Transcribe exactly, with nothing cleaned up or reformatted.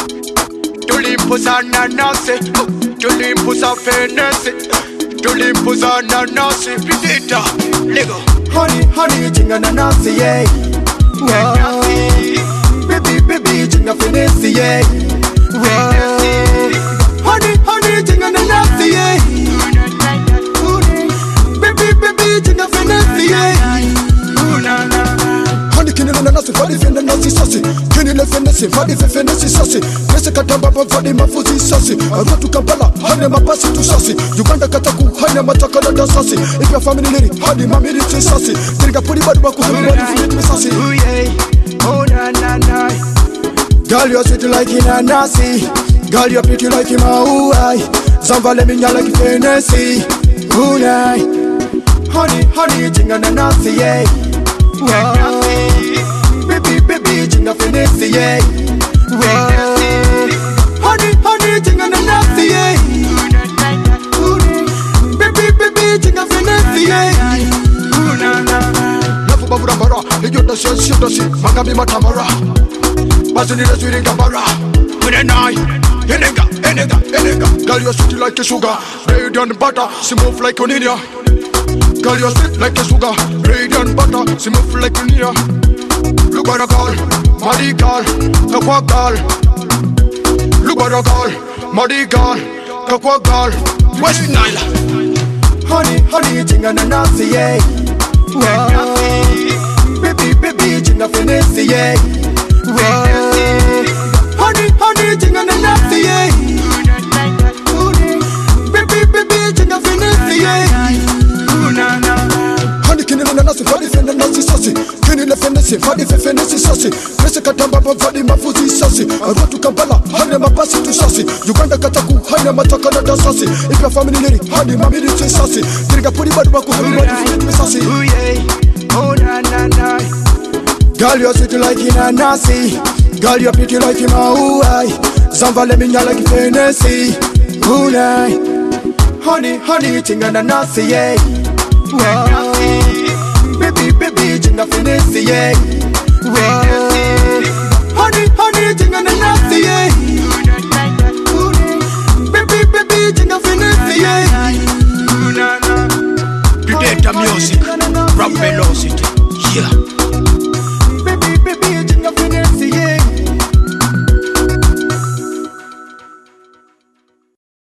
Tulimpus ananasi, tulimpus afenesi, tulimpus ananasi. Predator, Lego. Honey, honey, jinga nanasi, yeah. Wow. Baby, baby, jinga finesse, yeah. Wow. Honey, honey, jinga nanasi, yeah. Baby, baby, jinga finesse, yeah. Honey, kini nanasi, fadi finesse, saucy. Kini le finesse, fadi finesse, saucy. Kese katamba, fadi mafuzi, saucy. Arua tu Kampala, honey, mapasi tu saucy. Uganda kataku, honey, matakala da saucy. If your family lady, honey, mami li tu saucy. Tirika puri badu baku, honey, mami li saucy. Ooh yeah, oh na na na. Girl, you're sweet like inanasi. Girl, you're pretty like Imauai. Zamvale minya like Fenesi. Ooh nah. Honey, honey, jinga nanasi, yeah. Wow. Baby, baby, jinga Fenesi, yeah. Wow. Honey, honey, jinga nanasi, yeah. Baby, baby, jinga Fenesi, yeah. Ooh na na. Lafu babura bara, hiyo da shit shit da shit. Magami matamara. Bazini the sweet in Gambara. With a knife, enega, enega, enega. Girl, you're sweet like a sugar, radiant butter. She move like an India. Girl, you're sweet like a sugar, radiant butter. She move like an India. Look at a girl, muddy girl, kakwa girl. Look at a girl, muddy girl, kakwa girl. West Nile. Honey, honey, jinga nanasi, yeah. Wow. Baby, baby, jinga finesse, yeah. Wow. Honey, honey, jinga nanasi, yeah. Baby, baby, jinga finesse, yeah. Honey, kini nanasi, fadi finesse, saucy. Kini le finesse, fadi finesse, saucy. Kese katamba, fadi mafuzi, saucy. Arua tu Kampala, honey, mapasi tu saucy. Uganda kataku, honey, matakala da saucy. If your family lady, honey, mami li tu saucy. Tirika puri badu baku, honey, mami li saucy. Ooh yeah, oh na na na. Girl, you're sweet like inanasi. Girl, you're pretty like Imauai. Zamvale minya like Fenesi. Ooh nah. Honey, honey, jinga nanasi, yeah. Wow. Baby, baby, jinga finesse, yeah. Wow. Honey, honey, jinga nanasi, yeah. Baby, baby, jinga finesse, yeah. Predator music, rap velocity, yeah.